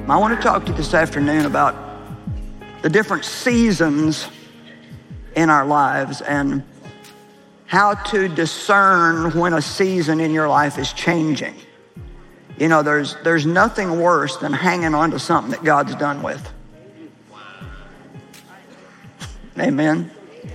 I want to talk to you this afternoon about the different seasons in our lives and how to discern when a season in your life is changing. You know, there's nothing worse than hanging on to something that God's done with. Amen.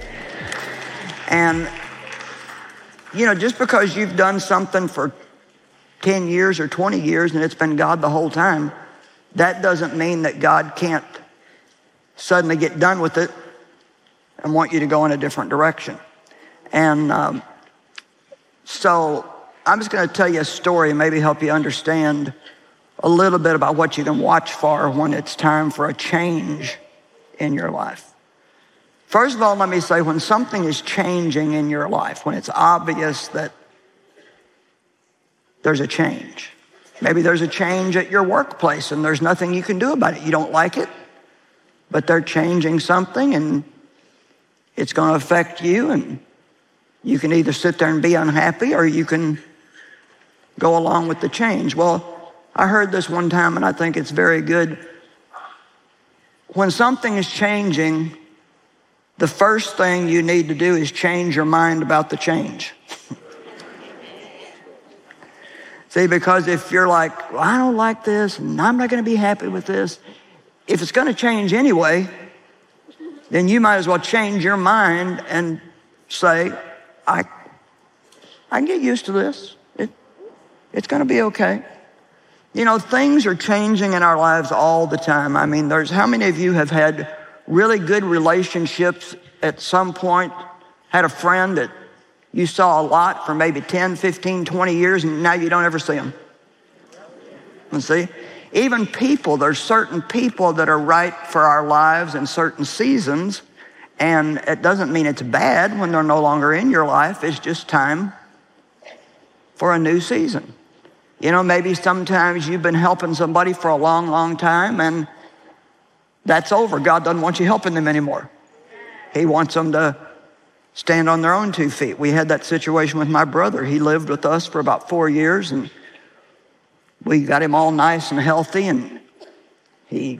And, you know, just because you've done something for 10 years or 20 years and it's been God the whole time, that doesn't mean that God can't suddenly get done with it and want you to go in a different direction. And so I'm just going to tell you a story and maybe help you understand a little bit about what you can watch for when it's time for a change in your life. First of all, let me say, when something is changing in your life, when it's obvious that there's a change. Maybe there's a change at your workplace and there's nothing you can do about it. You don't like it, but they're changing something and it's going to affect you, and you can either sit there and be unhappy or you can go along with the change. Well, I heard this one time and I think it's very good. When something is changing, the first thing you need to do is change your mind about the change. See, because if you're like, well, I don't like this and I'm not going to be happy with this, if it's going to change anyway, then you might as well change your mind and say, I can get used to this. It's going to be okay. You know, things are changing in our lives all the time. I mean, how many of you have had really good relationships at some point, had a friend that you saw a lot for maybe 10, 15, 20 years, and now you don't ever see them? And see, even people, there's certain people that are right for our lives in certain seasons, and it doesn't mean it's bad when they're no longer in your life. It's just time for a new season. You know, maybe sometimes you've been helping somebody for a long, long time, and that's over. God doesn't want you helping them anymore. He wants them to stand on their own 2 feet. We had that situation with my brother. He lived with us for about 4 years, and we got him all nice and healthy, and he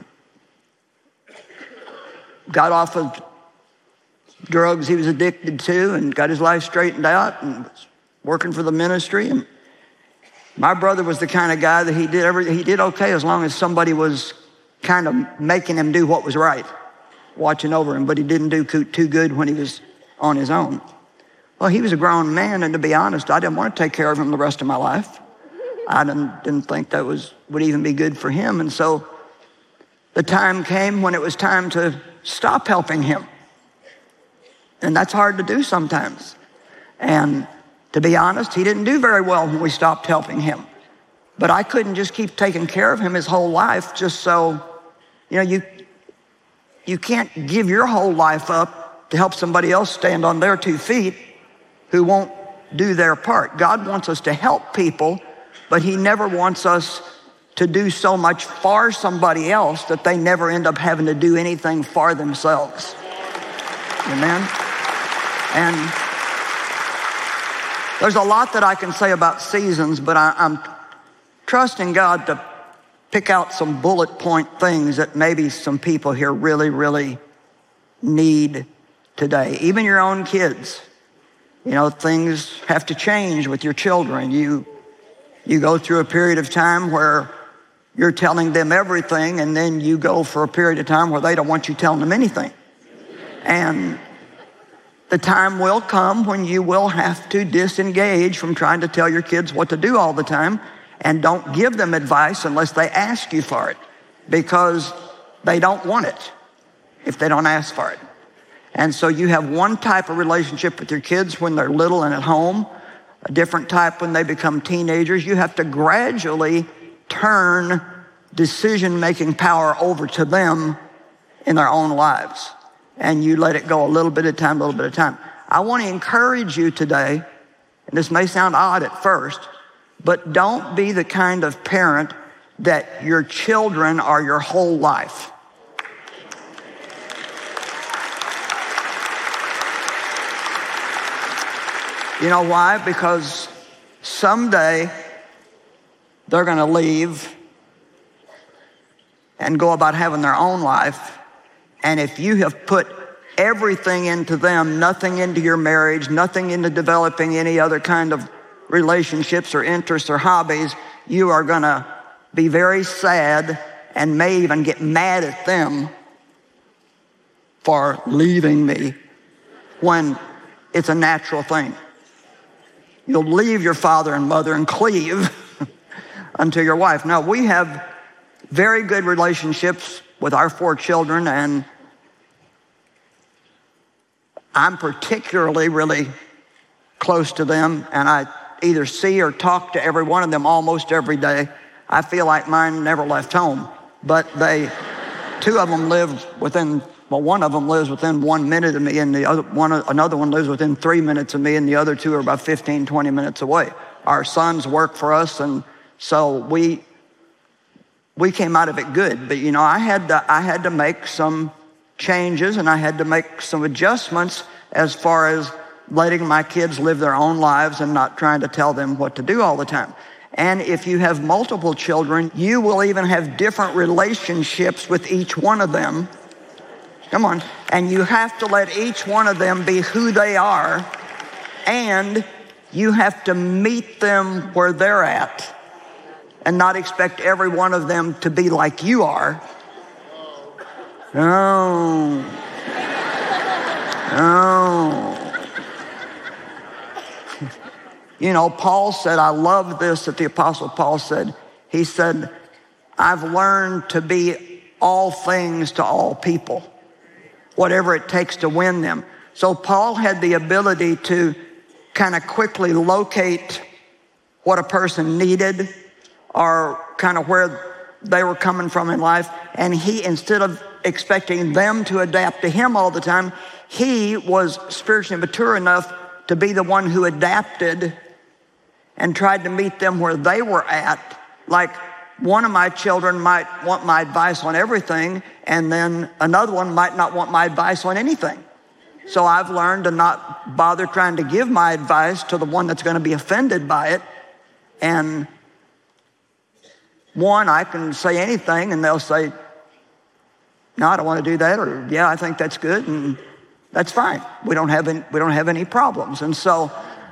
got off of drugs he was addicted to and got his life straightened out and was working for the ministry. And my brother was the kind of guy that he did okay as long as somebody was kind of making him do what was right, watching over him, but he didn't do too good when he was on his own. Well, he was a grown man, and to be honest, I didn't want to take care of him the rest of my life. I didn't think that would even be good for him. And so the time came when it was time to stop helping him. And that's hard to do sometimes. And to be honest, he didn't do very well when we stopped helping him. But I couldn't just keep taking care of him his whole life just so, you know, you can't give your whole life up to help somebody else stand on their 2 feet who won't do their part. God wants us to help people, but he never wants us to do so much for somebody else that they never end up having to do anything for themselves. Amen? And there's a lot that I can say about seasons, but I'm trusting God to pick out some bullet point things that maybe some people here really, really need today. Even your own kids. You know, things have to change with your children. You go through a period of time where you're telling them everything, and then you go for a period of time where they don't want you telling them anything. And the time will come when you will have to disengage from trying to tell your kids what to do all the time, and don't give them advice unless they ask you for it, because they don't want it if they don't ask for it. And so you have one type of relationship with your kids when they're little and at home, a different type when they become teenagers. You have to gradually turn decision-making power over to them in their own lives. And you let it go a little bit at a time, a little bit at a time. I want to encourage you today, and this may sound odd at first, but don't be the kind of parent that your children are your whole life. You know why? Because someday they're going to leave and go about having their own life. And if you have put everything into them, nothing into your marriage, nothing into developing any other kind of relationships or interests or hobbies, you are going to be very sad and may even get mad at them for leaving me, when it's a natural thing. You'll leave your father and mother and cleave unto your wife. Now, we have very good relationships with our 4 children, and I'm particularly really close to them, and I either see or talk to every one of them almost every day. I feel like mine never left home, but 2 of them live within, well, one of them lives within 1 minute of me, and another one lives within 3 minutes of me, and the other 2 are about 15, 20 minutes away. Our sons work for us, and so we came out of it good. But I had to make some changes, and I had to make some adjustments as far as letting my kids live their own lives and not trying to tell them what to do all the time. And if you have multiple children, you will even have different relationships with each one of them. Come on. And you have to let each one of them be who they are, and you have to meet them where they're at and not expect every one of them to be like you are. No. Paul said, I love this that the Apostle Paul said. He said, I've learned to be all things to all people, whatever it takes to win them. So Paul had the ability to kind of quickly locate what a person needed or kind of where they were coming from in life. And he, instead of expecting them to adapt to him all the time, he was spiritually mature enough to be the one who adapted and tried to meet them where they were at. Like, one of my children might want my advice on everything, and then another one might not want my advice on anything. So I've learned to not bother trying to give my advice to the one that's going to be offended by it. And one, I can say anything, and they'll say, no, I don't want to do that, or yeah, I think that's good, and that's fine. We don't have any problems. And so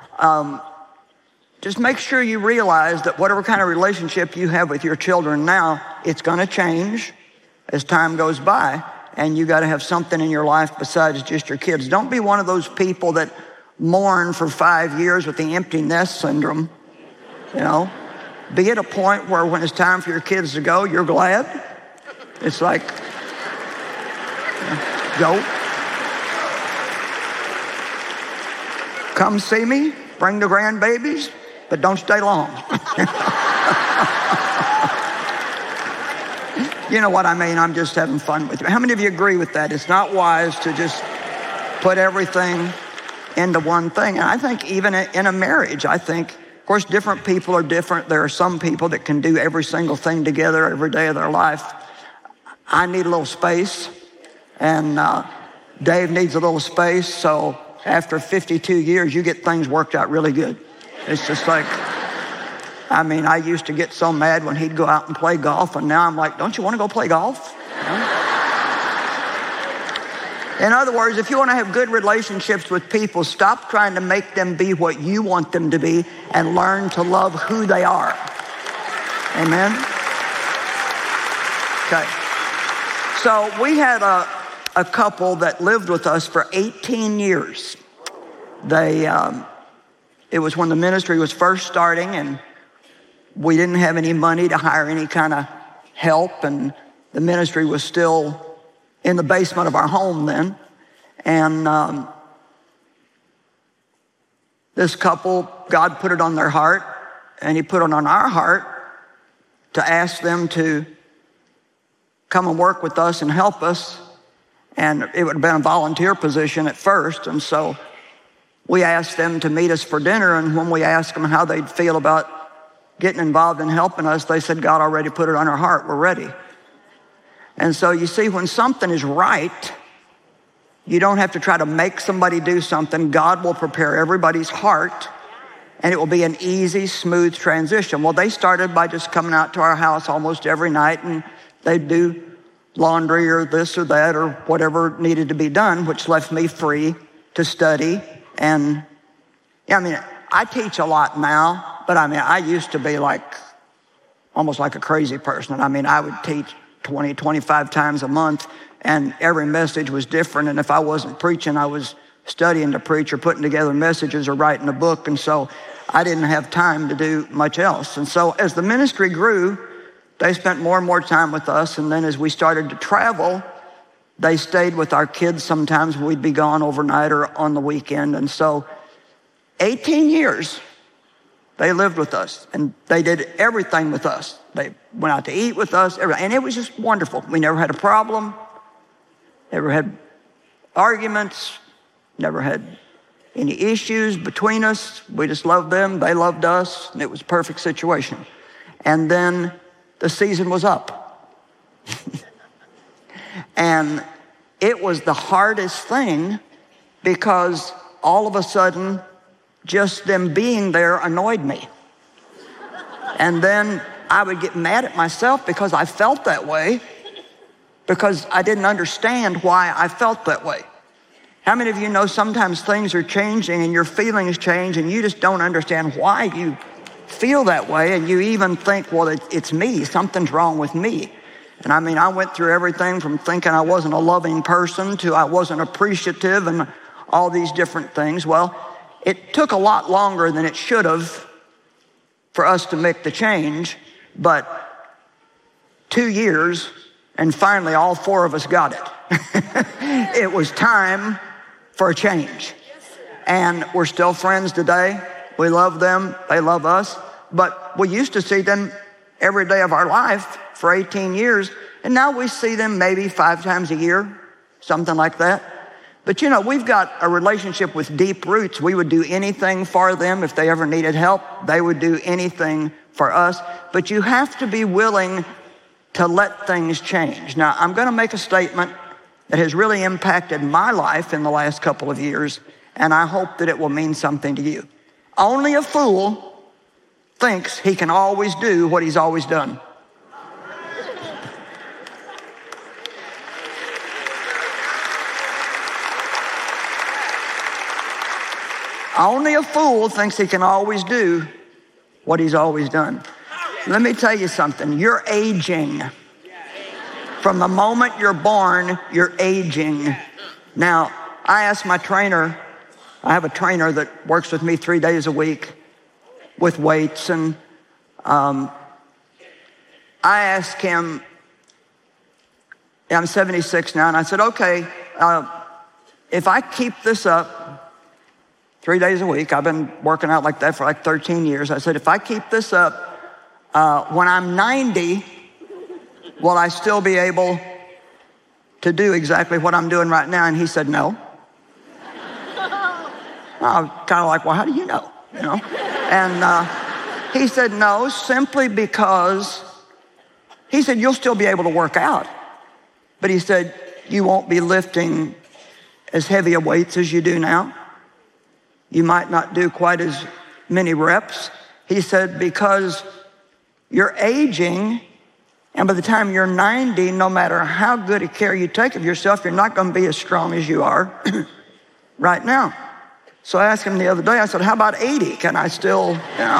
just make sure you realize that whatever kind of relationship you have with your children now, it's going to change as time goes by, and you got to have something in your life besides just your kids. Don't be one of those people that mourn for 5 years with the empty nest syndrome. Be at a point where when it's time for your kids to go, you're glad. It's like, go. Come see me, bring the grandbabies, but don't stay long. You know what I mean? I'm just having fun with you. How many of you agree with that? It's not wise to just put everything into one thing. And I think even in a marriage, of course, different people are different. There are some people that can do every single thing together every day of their life. I need a little space, and Dave needs a little space. So after 52 years, you get things worked out really good. It's just like, I used to get so mad when he'd go out and play golf, and now I'm like, don't you want to go play golf? In other words, if you want to have good relationships with people, stop trying to make them be what you want them to be and learn to love who they are. Amen? Okay. So we had a couple that lived with us for 18 years. It was when the ministry was first starting, and we didn't have any money to hire any kind of help, and the ministry was still in the basement of our home then. And this couple, God put it on their heart, and he put it on our heart to ask them to come and work with us and help us. And it would have been a volunteer position at first. And so we asked them to meet us for dinner. And when we asked them how they'd feel about getting involved in helping us, they said, God already put it on our heart. We're ready. And so you see, when something is right, you don't have to try to make somebody do something. God will prepare everybody's heart, and it will be an easy, smooth transition. Well, they started by just coming out to our house almost every night and They'd do laundry or this or that or whatever needed to be done, which left me free to study. And I teach a lot now, but I used to be almost like a crazy person. I would teach 20, 25 times a month, and every message was different. And if I wasn't preaching, I was studying to preach or putting together messages or writing a book. And so I didn't have time to do much else. And so as the ministry grew, they spent more and more time with us. And then as we started to travel, they stayed with our kids. Sometimes we'd be gone overnight or on the weekend. And so 18 years, they lived with us, and they did everything with us. They went out to eat with us, and it was just wonderful. We never had a problem, never had arguments, never had any issues between us. We just loved them, they loved us, and it was a perfect situation. And then the season was up. And it was the hardest thing, because all of a sudden, just them being there annoyed me. And then I would get mad at myself because I felt that way, because I didn't understand why I felt that way. How many of you know sometimes things are changing and your feelings change and you just don't understand why you feel that way, and you even think, well, it's me, something's wrong with me. And I went through everything from thinking I wasn't a loving person to I wasn't appreciative and all these different things. Well, it took a lot longer than it should have for us to make the change, but 2 years, and finally all 4 of us got it. It was time for a change. And we're still friends today. We love them, they love us, but we used to see them every day of our life for 18 years, and now we see them maybe 5 times a year, something like that. But we've got a relationship with deep roots. We would do anything for them. If they ever needed help, they would do anything for us. But you have to be willing to let things change. Now, I'm going to make a statement that has really impacted my life in the last couple of years, and I hope that it will mean something to you. Only a fool thinks he can always do what he's always done. Only a fool thinks he can always do what he's always done. Let me tell you something. You're aging. From the moment you're born, you're aging. Now, I asked my trainer, I have a trainer that works with me 3 days a week with weights, and I asked him, I'm 76 now, and I said, okay, if I keep this up 3 days a week, I've been working out like that for 13 years. I said, if I keep this up, when I'm 90, will I still be able to do exactly what I'm doing right now? And he said, no. I was kind of like, well, how do you know? And he said, no, simply because, he said, you'll still be able to work out. But he said, you won't be lifting as heavy a weights as you do now. You might not do quite as many reps. He said, because you're aging, and by the time you're 90, no matter how good a care you take of yourself, you're not going to be as strong as you are right now. So I asked him the other day, I said, how about 80? Can I still,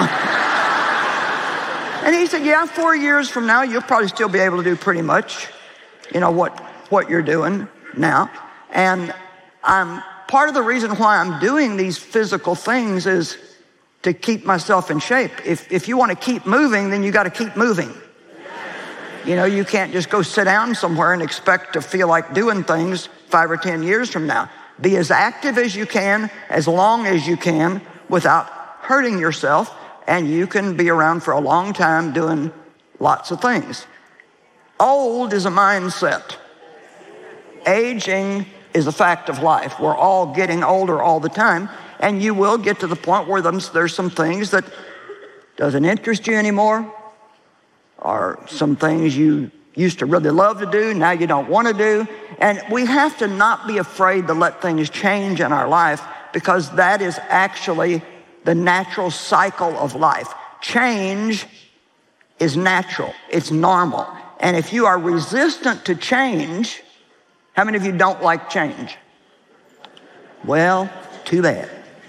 And he said, yeah, 4 years from now, you'll probably still be able to do pretty much, what you're doing now. And part of the reason why I'm doing these physical things is to keep myself in shape. If you want to keep moving, then you got to keep moving. You can't just go sit down somewhere and expect to feel like doing things 5 or 10 years from now. Be as active as you can, as long as you can, without hurting yourself, and you can be around for a long time doing lots of things. Old is a mindset. Aging is a fact of life. We're all getting older all the time, and you will get to the point where there's some things that doesn't interest you anymore, or some things you used to really love to do, now you don't want to do. And we have to not be afraid to let things change in our life, because that is actually the natural cycle of life. Change is natural, it's normal. And if you are resistant to change, how many of you don't like change? Well, too bad.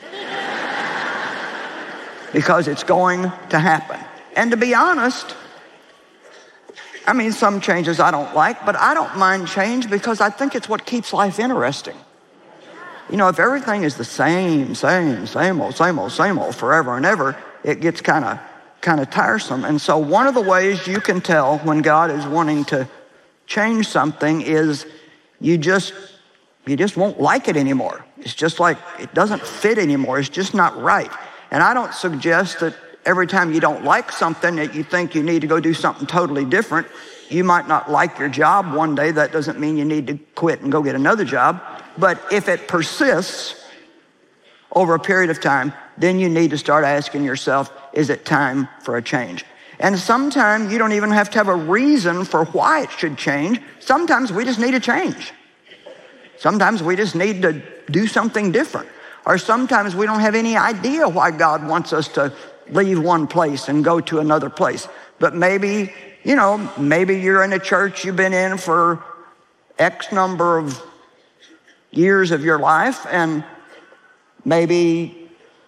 Because it's going to happen. And to be honest, I mean, some changes I don't like, but I don't mind change because I think it's what keeps life interesting. You know, if everything is the same old forever and ever, it gets kind of tiresome. And so one of the ways you can tell when God is wanting to change something is you just won't like it anymore. It's just like it doesn't fit anymore. It's just not right. And I don't suggest that every time you don't like something that you think you need to go do something totally different. You might not like your job one day. That doesn't mean you need to quit and go get another job. But if it persists over a period of time, then you need to start asking yourself, is it time for a change? And sometimes you don't even have to have a reason for why it should change. Sometimes we just need a change. Sometimes we just need to do something different. Or sometimes we don't have any idea why God wants us to leave one place and go to another place. But maybe you're in a church you've been in for X number of years of your life, and maybe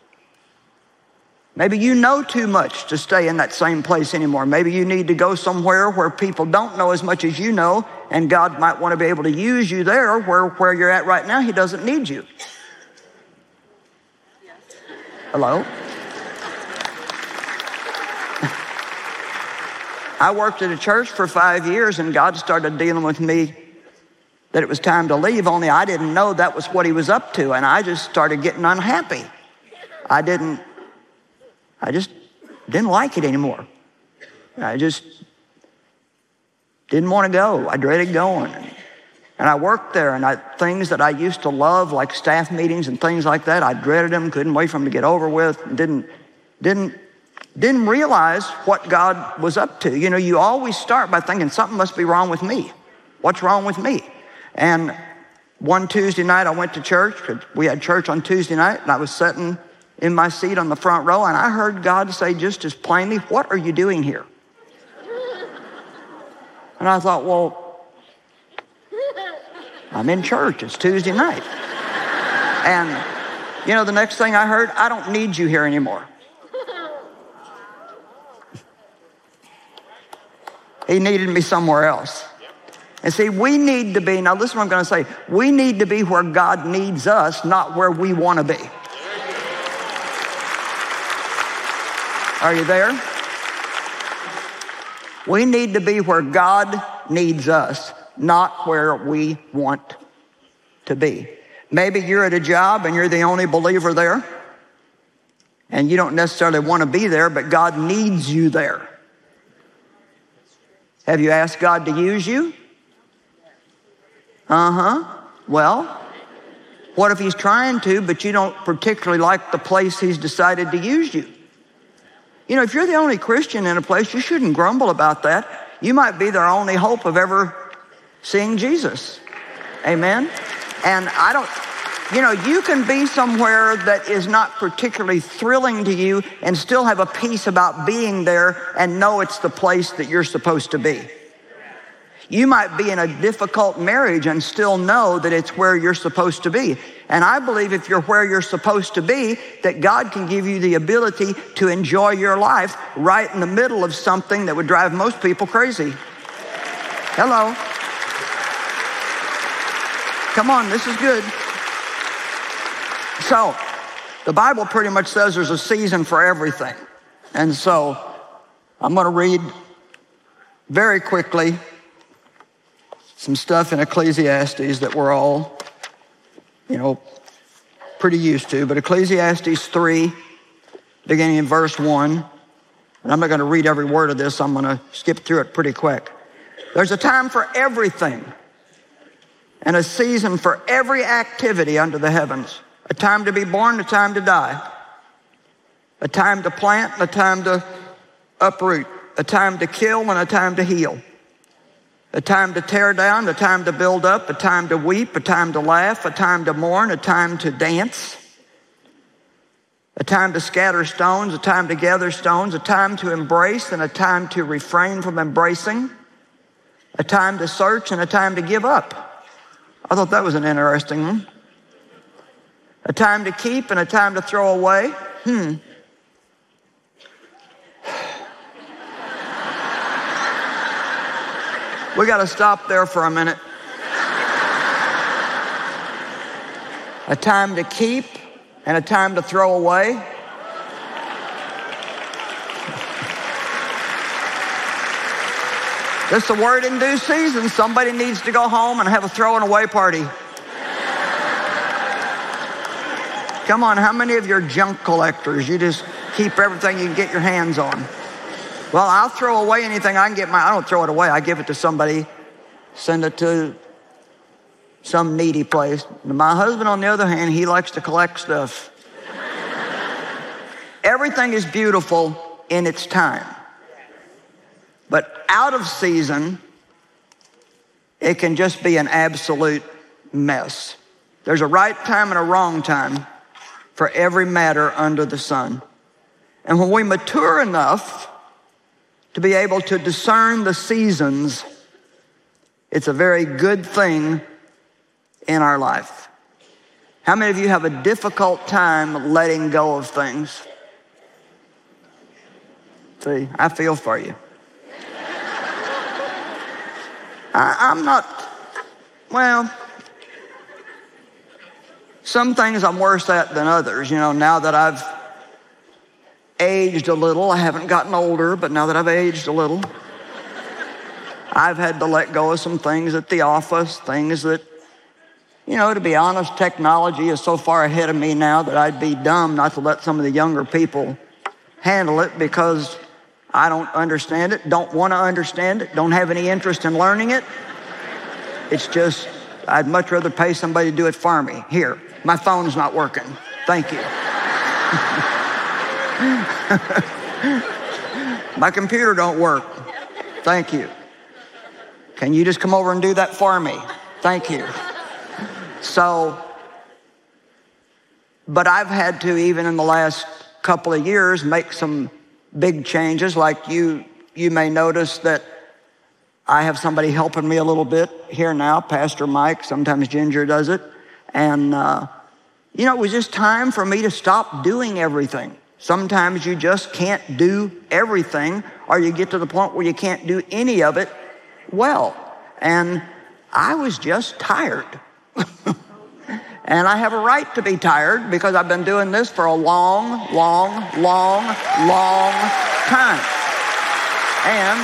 you know too much to stay in that same place anymore. Maybe you need to go somewhere where people don't know as much as you know, and God might want to be able to use you there where you're at right now. He doesn't need you. Hello? I worked at a church for 5 years, and God started dealing with me that it was time to leave, only I didn't know that was what he was up to, and I just started getting unhappy. I just didn't like it anymore. I just didn't want to go. I dreaded going. And I worked there, and things that I used to love, like staff meetings and things like that, I dreaded them, couldn't wait for them to get over with, and didn't realize what God was up to. You know, you always start by thinking something must be wrong with me. What's wrong with me? And one Tuesday night I went to church. We had church on Tuesday night, and I was sitting in my seat on the front row, and I heard God say just as plainly, "What are you doing here?" And I thought, well, I'm in church. It's Tuesday night. And, the next thing I heard, "I don't need you here anymore." He needed me somewhere else. And see, we need to be, now listen to what I'm going to say, we need to be where God needs us, not where we want to be. Are you there? We need to be where God needs us, not where we want to be. Maybe you're at a job and you're the only believer there, and you don't necessarily want to be there, but God needs you there. Have you asked God to use you? Well, what if he's trying to, but you don't particularly like the place he's decided to use you? If you're the only Christian in a place, you shouldn't grumble about that. You might be their only hope of ever seeing Jesus. Amen? And you can be somewhere that is not particularly thrilling to you and still have a peace about being there and know it's the place that you're supposed to be. You might be in a difficult marriage and still know that it's where you're supposed to be. And I believe if you're where you're supposed to be, that God can give you the ability to enjoy your life right in the middle of something that would drive most people crazy. Hello. Come on, this is good. So, the Bible pretty much says there's a season for everything. And so, I'm going to read very quickly some stuff in Ecclesiastes that we're all, pretty used to. But Ecclesiastes 3, beginning in verse 1, and I'm not going to read every word of this. I'm going to skip through it pretty quick. There's a time for everything and a season for every activity under the heavens. A time to be born, a time to die. A time to plant, and a time to uproot. A time to kill, and a time to heal. A time to tear down, a time to build up, a time to weep, a time to laugh, a time to mourn, a time to dance. A time to scatter stones, a time to gather stones, a time to embrace, and a time to refrain from embracing. A time to search and a time to give up. I thought that was an interesting one. A time to keep and a time to throw away. We got to stop there for a minute. A time to keep and a time to throw away. Just a word in due season. Somebody needs to go home and have a throwing away party. Come on, how many of you are junk collectors? You just keep everything you can get your hands on. Well, I'll throw away anything I can get. I don't throw it away. I give it to somebody, send it to some needy place. My husband, on the other hand, he likes to collect stuff. Everything is beautiful in its time. But out of season, it can just be an absolute mess. There's a right time and a wrong time for every matter under the sun. And when we mature enough to be able to discern the seasons, it's a very good thing in our life. How many of you have a difficult time letting go of things? See, I feel for you. I'm not, well, some things I'm worse at than others. You know, now that I've aged a little, I haven't gotten older, but now that I've aged a little, I've had to let go of some things at the office, things that, you know, to be honest, technology is so far ahead of me now that I'd be dumb not to let some of the younger people handle it because I don't understand it, don't want to understand it, don't have any interest in learning it. It's just, I'd much rather pay somebody to do it for me. Here, my phone's not working. Thank you. My computer don't work. Thank you. Can you just come over and do that for me? Thank you. So, but I've had to, even in the last couple of years, make some big changes. Like you may notice that I have somebody helping me a little bit here now, Pastor Mike. Sometimes Ginger does it. And, you know, it was just time for me to stop doing everything. Sometimes you just can't do everything, or you get to the point where you can't do any of it well. And I was just tired. And I have a right to be tired because I've been doing this for a long time. And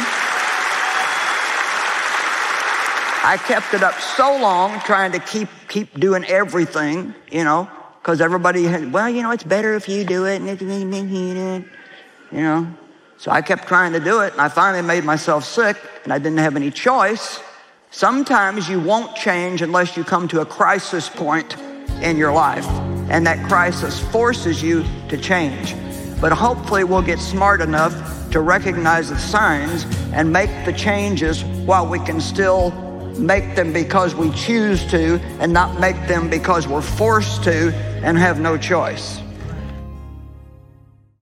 I kept it up so long trying to keep doing everything, you know, because everybody had, well, you know, it's better if you do it. You know, so I kept trying to do it, and I finally made myself sick, and I didn't have any choice. Sometimes you won't change unless you come to a crisis point in your life, and that crisis forces you to change. But hopefully we'll get smart enough to recognize the signs and make the changes while we can still make them because we choose to and not make them because we're forced to and have no choice.